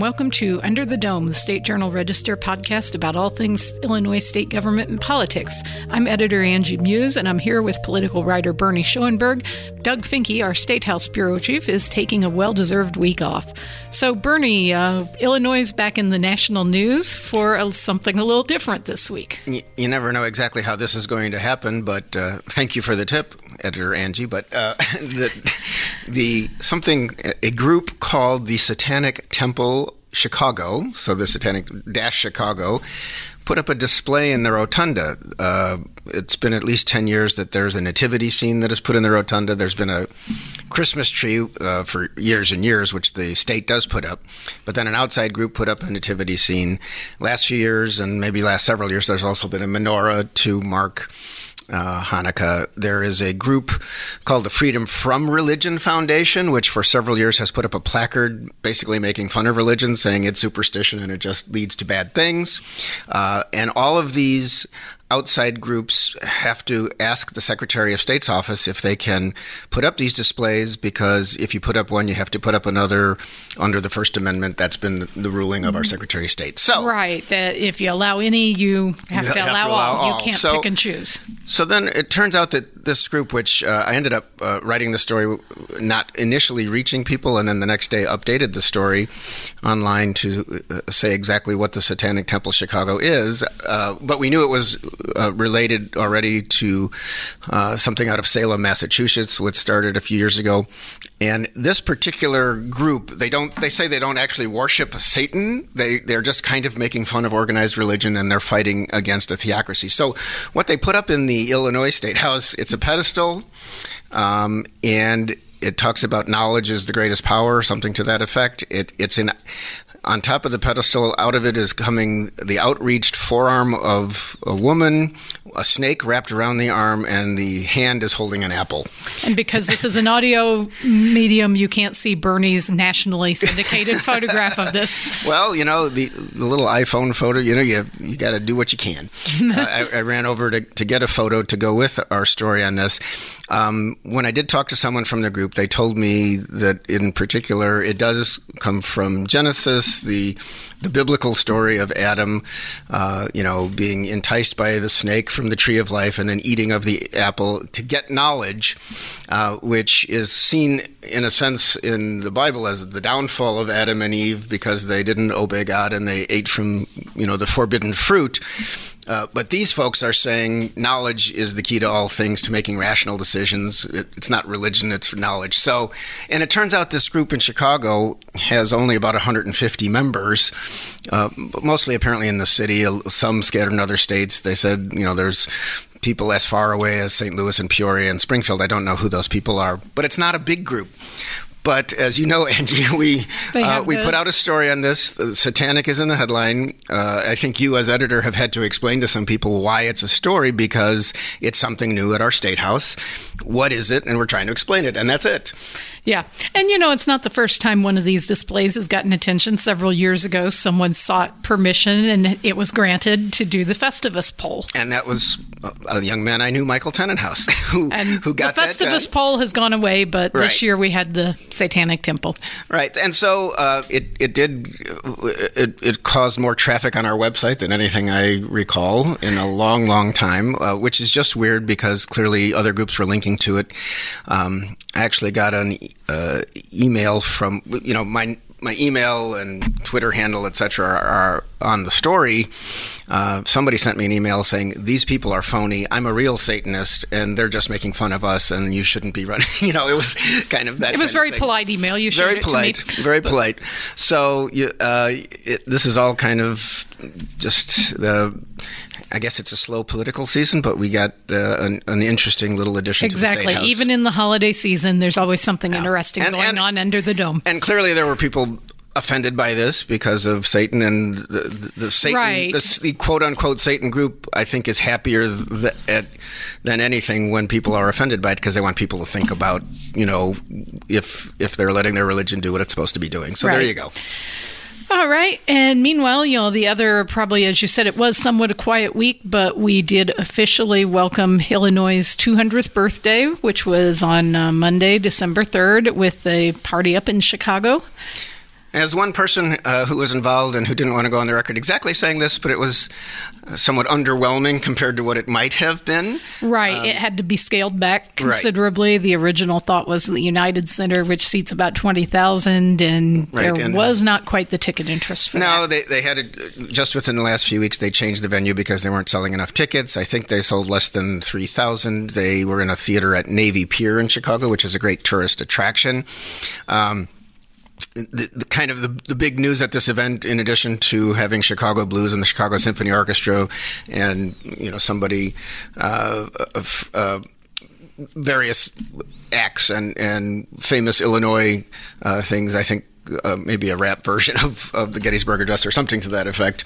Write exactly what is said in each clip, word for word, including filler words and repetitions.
welcome to Under the Dome, the State Journal Register podcast about all things Illinois state government and politics. I'm editor Angie Muse, and I'm here with political writer Bernie Schoenberg. Doug Finke, our State House bureau chief, is taking a well-deserved week off. So, Bernie, uh, Illinois is back in the national news for uh, something a little different this week. You, you never know exactly how this is going to happen, but uh, thank you for the tip, editor Angie. But uh, the, the something a group called the Satanic Temple Chicago, so the Satanic Dash Chicago, put up a display in the rotunda. Uh, it's been at least ten years that there's a nativity scene that is put in the rotunda. There's been a Christmas tree uh, for years and years, which the state does put up. But then an outside group put up a nativity scene. Last few years, and maybe last several years, there's also been a menorah to mark Uh, Hanukkah. There is a group called the Freedom From Religion Foundation, which for several years has put up a placard basically making fun of religion, saying it's superstition and it just leads to bad things. Uh, and all of these outside groups have to ask the Secretary of State's office if they can put up these displays, because if you put up one, you have to put up another under the First Amendment. That's been the ruling of our Secretary of State. So, right, that if you allow any, you have, you to, have allow to allow all. all. You can't so, pick and choose. So then it turns out that this group, which uh, I ended up uh, writing the story, not initially reaching people, and then the next day updated the story online to uh, say exactly what the Satanic Temple Chicago is. Uh, but we knew it was uh, related already to uh, something out of Salem, Massachusetts, which started a few years ago. And this particular group, they don't. They say they don't actually worship Satan. They they're just kind of making fun of organized religion, and they're fighting against a theocracy. So what they put up in the Illinois State House, it's a pedestal, um, and it talks about knowledge is the greatest power, something to that effect. It it's in. On top of the pedestal, out of it is coming the outreached forearm of a woman, a snake wrapped around the arm, and the hand is holding an apple. And because this is an audio medium, you can't see Bernie's nationally syndicated photograph of this. Well, you know, the, the little iPhone photo, you know, you you got to do what you can. uh, I, I ran over to, to get a photo to go with our story on this. Um, when I did talk to someone from the group, they told me that in particular, it does come from Genesis, the the biblical story of Adam, uh, you know, being enticed by the snake from the tree of life and then eating of the apple to get knowledge, uh, which is seen in a sense in the Bible as the downfall of Adam and Eve because they didn't obey God and they ate from, you know, the forbidden fruit. Uh, but these folks are saying knowledge is the key to all things, to making rational decisions. It, it's not religion, it's knowledge. So, and it turns out this group in Chicago has only about one hundred fifty members, uh, mostly apparently in the city, some scattered in other states. They said, you know, there's people as far away as Saint Louis and Peoria and Springfield. I don't know who those people are, but it's not a big group. But as you know, Angie, we uh, we put out a story on this. Uh, Satanic is in the headline. Uh, I think you as editor have had to explain to some people why it's a story, because it's something new at our State House. What is it? And we're trying to explain it, and that's it. Yeah. And, you know, it's not the first time one of these displays has gotten attention. Several years ago, someone sought permission, and it was granted to do the Festivus poll. And that was a young man I knew, Michael Tennenhouse, who, and who got that the Festivus done. poll has gone away, but Right. this year we had the Satanic Temple. Right. And so uh, it, it did, it, it caused more traffic on our website than anything I recall in a long, long time, uh, which is just weird because clearly other groups were linking to it. Um, I actually got an uh, email from, you know, my my email and Twitter handle, et cetera, are, are on the story. Uh, somebody sent me an email saying, these people are phony. I'm a real Satanist, and they're just making fun of us, and you shouldn't be running. You know, it was kind of that. It was kind very of thing. polite email. You shared Very it polite, to me. very But- polite. So you, uh, it, this is all kind of just the. I guess it's a slow political season, but we got uh, an, an interesting little addition Exactly. to the State House. Even in the holiday season, there's always something Yeah. interesting And- going and- on under the dome. And clearly there were people offended by this because of Satan, and the, the, the Satan, Right. the, the quote-unquote Satan group, I think, is happier th- at, than anything when people are offended by it, because they want people to think about, you know, if if they're letting their religion do what it's supposed to be doing. So Right. there you go. All right. And meanwhile, you know, the other, probably, as you said, it was somewhat a quiet week, but we did officially welcome Illinois' two hundredth birthday, which was on uh, Monday, December third, with a party up in Chicago. As one person uh, who was involved and who didn't want to go on the record exactly saying this, but it was somewhat underwhelming compared to what it might have been. Right. Um, it had to be scaled back considerably. Right. The original thought was the United Center, which seats about twenty thousand, and right. there and, was not quite the ticket interest for no, that. No, they, they had it just within the last few weeks. They changed the venue because they weren't selling enough tickets. I think they sold less than three thousand. They were in a theater at Navy Pier in Chicago, which is a great tourist attraction. Um, The, the kind of the, the big news at this event, in addition to having Chicago Blues and the Chicago Symphony Orchestra, and you know somebody, uh, of uh, various acts and and famous Illinois uh, things. I think uh, maybe a rap version of, of the Gettysburg Address or something to that effect.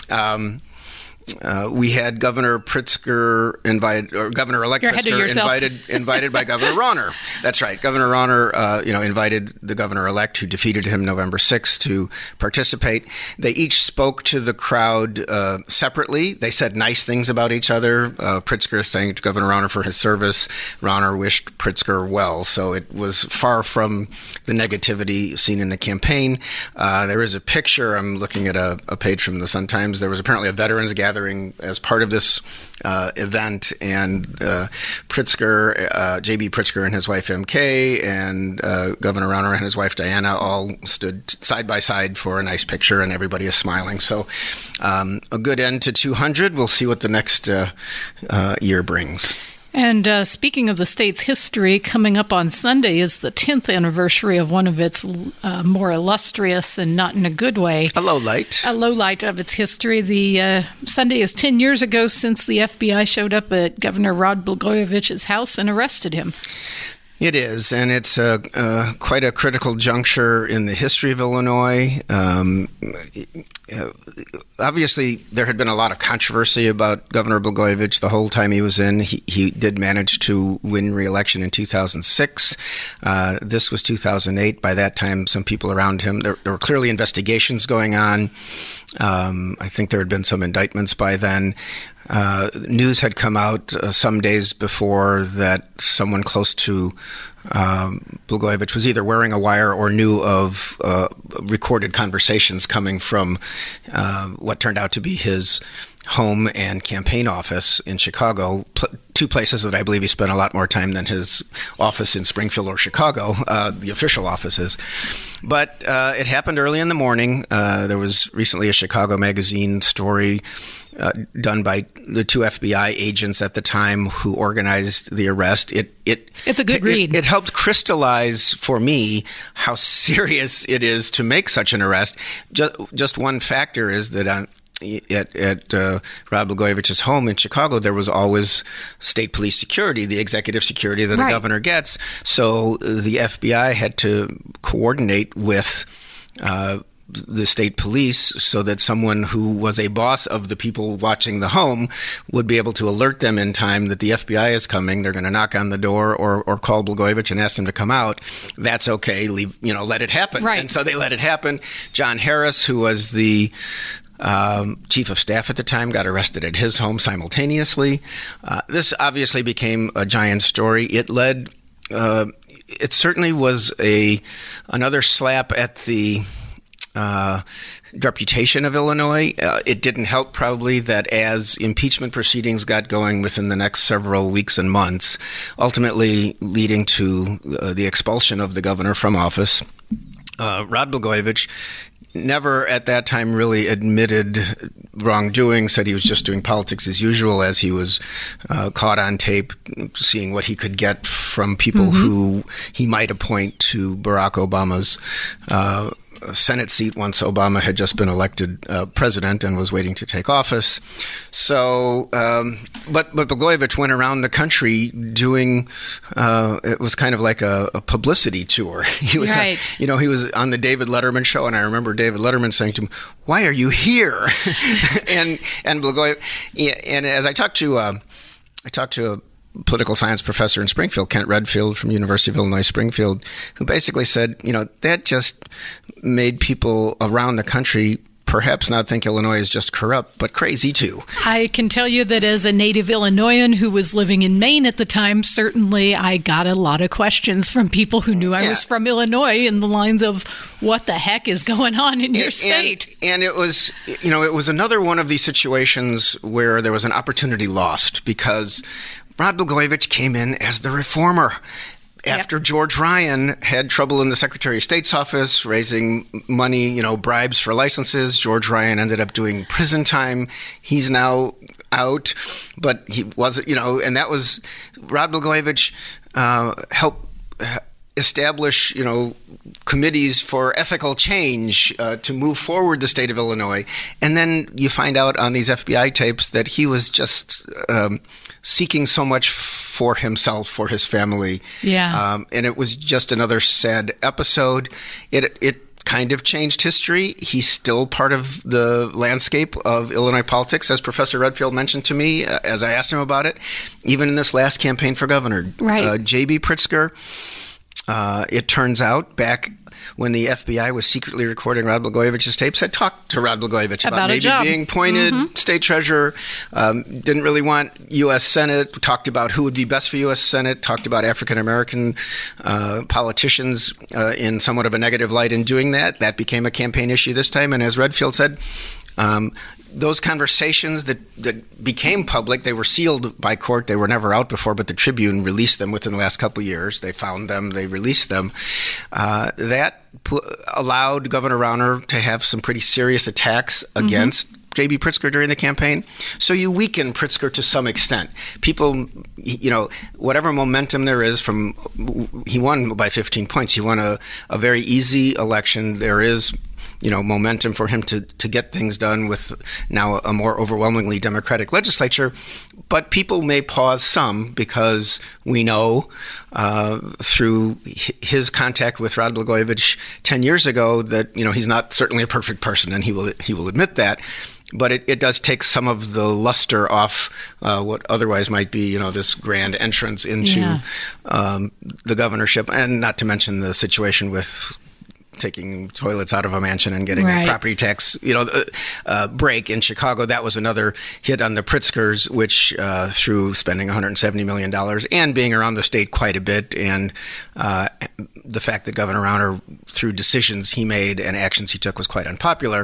Um, Uh, we had Governor Pritzker invited, or Governor-elect Pritzker invited, invited by Governor Rauner. That's right. Governor Rauner, uh, you know, invited the governor-elect who defeated him November sixth to participate. They each spoke to the crowd uh, separately. They said nice things about each other. Uh, Pritzker thanked Governor Rauner for his service. Rauner wished Pritzker well. So it was far from the negativity seen in the campaign. Uh, there is a picture. I'm looking at a, a page from the Sun-Times. There was apparently a veterans gathering as part of this uh, event, and uh, Pritzker, uh, J B Pritzker and his wife M K, and uh, Governor Rauner and his wife Diana all stood side by side for a nice picture, and everybody is smiling. So um, a good end to two hundred. We'll see what the next uh, uh, year brings. And uh, speaking of the state's history, coming up on Sunday is the tenth anniversary of one of its uh, more illustrious, and not in a good way, a low light, a low light of its history. The uh, Sunday is ten years ago since the F B I showed up at Governor Rod Blagojevich's house and arrested him. It is, and it's a, uh, quite a critical juncture in the history of Illinois. Um, uh, obviously, there had been a lot of controversy about Governor Blagojevich the whole time he was in. He, he did manage to win re-election in two thousand six. Uh, this was two thousand eight. By that time, some people around him, there, there were clearly investigations going on. Um, I think there had been some indictments by then. Uh, news had come out uh, some days before that someone close to um, Blagojevich was either wearing a wire or knew of uh, recorded conversations coming from uh, what turned out to be his home and campaign office in Chicago, pl- two places that I believe he spent a lot more time than his office in Springfield or Chicago, uh, the official offices. But uh, it happened early in the morning. Uh, there was recently a Chicago Magazine story uh, done by the two F B I agents at the time who organized the arrest. It it It's a good it, read. It, it helped crystallize for me how serious it is to make such an arrest. Just, just one factor is that on At, at uh, Rod Blagojevich's home in Chicago, there was always state police security, the executive security that right. a governor gets. So the F B I had to coordinate with uh, the state police so that someone who was a boss of the people watching the home would be able to alert them in time that the F B I is coming. They're going to knock on the door or, or call Blagojevich and ask him to come out. That's okay. Leave, you know, let it happen. Right. And so they let it happen. John Harris, who was the Um, chief of staff at the time, got arrested at his home simultaneously. Uh, this obviously became a giant story. It led, uh, it certainly was a another slap at the uh, reputation of Illinois. Uh, it didn't help probably that as impeachment proceedings got going within the next several weeks and months, ultimately leading to uh, the expulsion of the governor from office, uh, Rod Blagojevich never at that time really admitted wrongdoing, said he was just doing politics as usual as he was uh, caught on tape seeing what he could get from people mm-hmm. who he might appoint to Barack Obama's uh, Senate seat once Obama had just been elected uh, president and was waiting to take office. So, um, but but Blagojevich went around the country doing. Uh, it was kind of like a, a publicity tour. He was, right. on, you know, he was on the David Letterman show, and I remember David Letterman saying to him, "Why are you here?" and and Blagojevich, and as I talked to, uh, I talked to a political science professor in Springfield, Kent Redfield from University of Illinois Springfield, who basically said, you know, that just made people around the country perhaps not think Illinois is just corrupt, but crazy too. I can tell you that as a native Illinoisan who was living in Maine at the time, certainly I got a lot of questions from people who knew I yeah. was from Illinois in the lines of, what the heck is going on in your and, state? And, and it was, you know, it was another one of these situations where there was an opportunity lost because Rod Blagojevich came in as the reformer. After yep. George Ryan had trouble in the Secretary of State's office raising money, you know, bribes for licenses, George Ryan ended up doing prison time. He's now out, but he wasn't, you know, and that was Rod Blagojevich uh, helped establish, you know, committees for ethical change uh, to move forward the state of Illinois. And then you find out on these F B I tapes that he was just um, seeking so much for himself, for his family. Yeah. Um, and it was just another sad episode. It it kind of changed history. He's still part of the landscape of Illinois politics, as Professor Redfield mentioned to me uh, as I asked him about it, even in this last campaign for governor. Right. Uh, J B Pritzker, uh, it turns out, back when the F B I was secretly recording Rod Blagojevich's tapes, had talked to Rod Blagojevich about, about maybe job. being appointed mm-hmm. state treasurer, um, didn't really want U S Senate, talked about who would be best for U S Senate, talked about African-American uh, politicians uh, in somewhat of a negative light in doing that. That became a campaign issue this time. And as Redfield said, um, those conversations that, that became public, they were sealed by court. They were never out before, but the Tribune released them within the last couple of years. They found them. They released them. Uh, that pu- allowed Governor Rauner to have some pretty serious attacks against mm-hmm. J B Pritzker during the campaign. So you weaken Pritzker to some extent. People, you know, whatever momentum there is from, he won by fifteen points. He won a, a very easy election. There is, you know, momentum for him to, to get things done with now a more overwhelmingly Democratic legislature. But people may pause some because we know uh, through his contact with Rod Blagojevich ten years ago that, you know, he's not certainly a perfect person, and he will he will admit that. But it, it does take some of the luster off uh, what otherwise might be, you know, this grand entrance into yeah. um, the governorship, and not to mention the situation with taking toilets out of a mansion and getting right. a property tax, you know, uh, uh, break in Chicago. That was another hit on the Pritzkers, which uh, through spending one hundred seventy million dollars and being around the state quite a bit, and uh, the fact that Governor Rauner, through decisions he made and actions he took, was quite unpopular.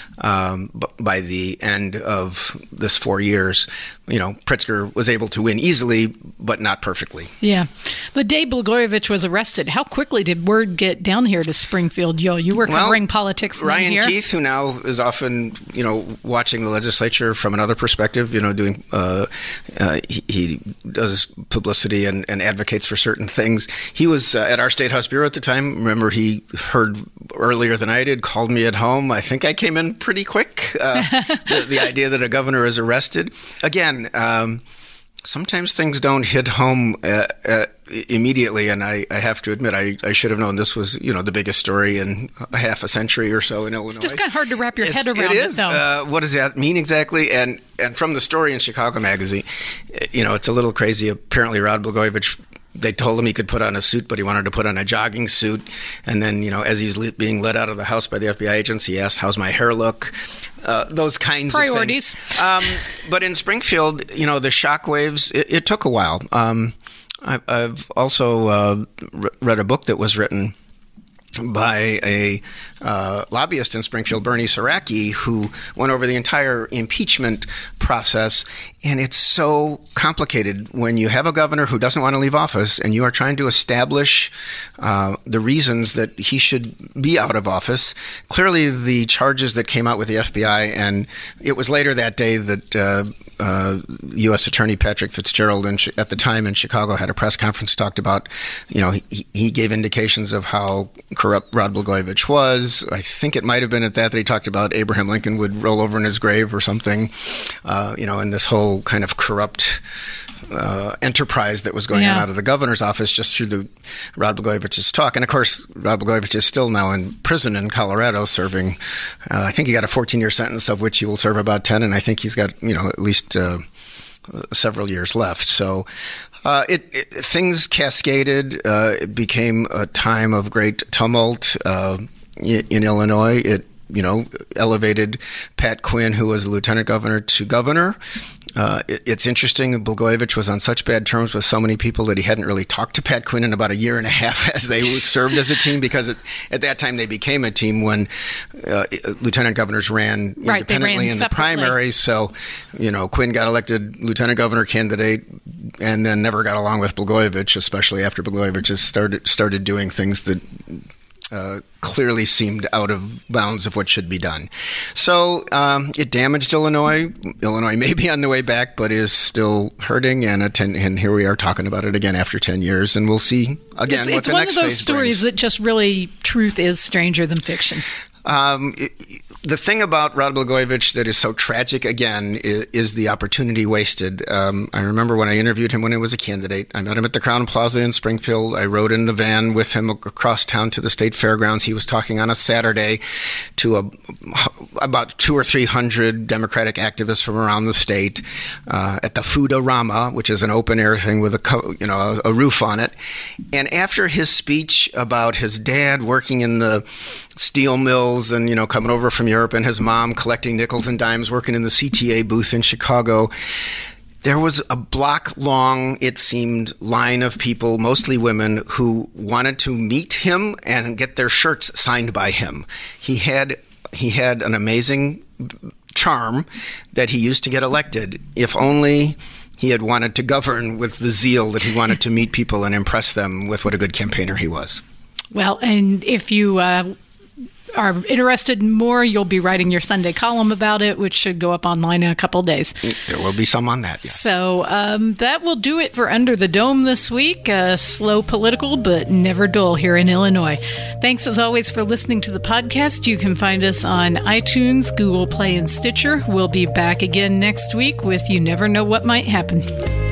Um, but by the end of this four years, you know, Pritzker was able to win easily, but not perfectly. Yeah. The day Blagojevich was arrested, how quickly did word get down here to Springfield? Yo, you were covering well, politics Ryan here. Keith, who now is often, you know, watching the legislature from another perspective, you know, doing, uh, uh, he, he does publicity and, and advocates for certain things. He was uh, at our State House Bureau at the time. Remember, he heard earlier than I did, called me at home. I think I came in pretty quick. Uh, the, the idea that a governor is arrested. Again, um, sometimes things don't hit home uh, uh, immediately, and I, I have to admit, I, I should have known this was, you know, the biggest story in a half a century or so in Illinois. It's just kind of hard to wrap your it's, head around it. Is. It, though. Uh, what does that mean exactly? And and from the story in Chicago Magazine, you know, it's a little crazy. Apparently, Rod Blagojevich, they told him he could put on a suit, but he wanted to put on a jogging suit. And then, you know, as he's le- being led out of the house by the F B I agents, he asked, "How's my hair look?" Uh, those kinds Priorities. of things. Um, but in Springfield, you know, the shockwaves, it, it took a while. Um, I, I've also uh, re- read a book that was written by a uh, lobbyist in Springfield, Bernie Saraki, who went over the entire impeachment process. And it's so complicated when you have a governor who doesn't want to leave office and you are trying to establish uh, the reasons that he should be out of office. Clearly, the charges that came out with the F B I, and it was later that day that uh, uh, U S Attorney Patrick Fitzgerald in, at the time in Chicago had a press conference, talked about, you know, he, he gave indications of how corrupt Rod Blagojevich was. I think it might have been at that that he talked about Abraham Lincoln would roll over in his grave or something, uh, you know, and this whole kind of corrupt uh, enterprise that was going yeah. on out of the governor's office just through the Rod Blagojevich's talk. And of course, Rod Blagojevich is still now in prison in Colorado serving, uh, I think he got a fourteen-year sentence, of which he will serve about ten, and I think he's got, you know, at least uh, several years left. So Uh, it, it things cascaded. Uh, it became a time of great tumult uh, in, in Illinois. It you know, elevated Pat Quinn, who was lieutenant governor, to governor. Uh, it, it's interesting. Blagojevich was on such bad terms with so many people that he hadn't really talked to Pat Quinn in about a year and a half as they served as a team, because it, at that time they became a team when uh, lieutenant governors ran right, independently ran in separately. the primaries. So, you know, Quinn got elected lieutenant governor candidate and then never got along with Blagojevich, especially after Blagojevich started started doing things that Uh, clearly seemed out of bounds of what should be done. So um, it damaged Illinois. Illinois may be on the way back, but is still hurting. And, a ten, and here we are talking about it again after ten years. And we'll see again it's, what it's the next phase brings. It's one of those stories that just really, truth is stranger than fiction. Um, it, the thing about Rod Blagojevich that is so tragic, again, is, is the opportunity wasted. Um, I remember when I interviewed him when he was a candidate. I met him at the Crown Plaza in Springfield. I rode in the van with him across town to the state fairgrounds. He was talking on a Saturday to a, about two or three hundred Democratic activists from around the state uh, at the Food-A-Rama, which is an open-air thing with a co- you know a, a roof on it. And after his speech about his dad working in the steel mills and, you know, coming over from Europe, and his mom collecting nickels and dimes, working in the C T A booth in Chicago, there was a block-long, it seemed, line of people, mostly women, who wanted to meet him and get their shirts signed by him. He had he had an amazing charm that he used to get elected. If only he had wanted to govern with the zeal that he wanted to meet people and impress them with what a good campaigner he was. Well, and if you uh, are interested in more, you'll be writing your Sunday column about it, which should go up online in a couple of days. There will be some on that, yeah. So um, that will do it for Under the Dome this week. Uh, slow political, but never dull here in Illinois. Thanks, as always, for listening to the podcast. You can find us on iTunes, Google Play, and Stitcher. We'll be back again next week with You Never Know What Might Happen.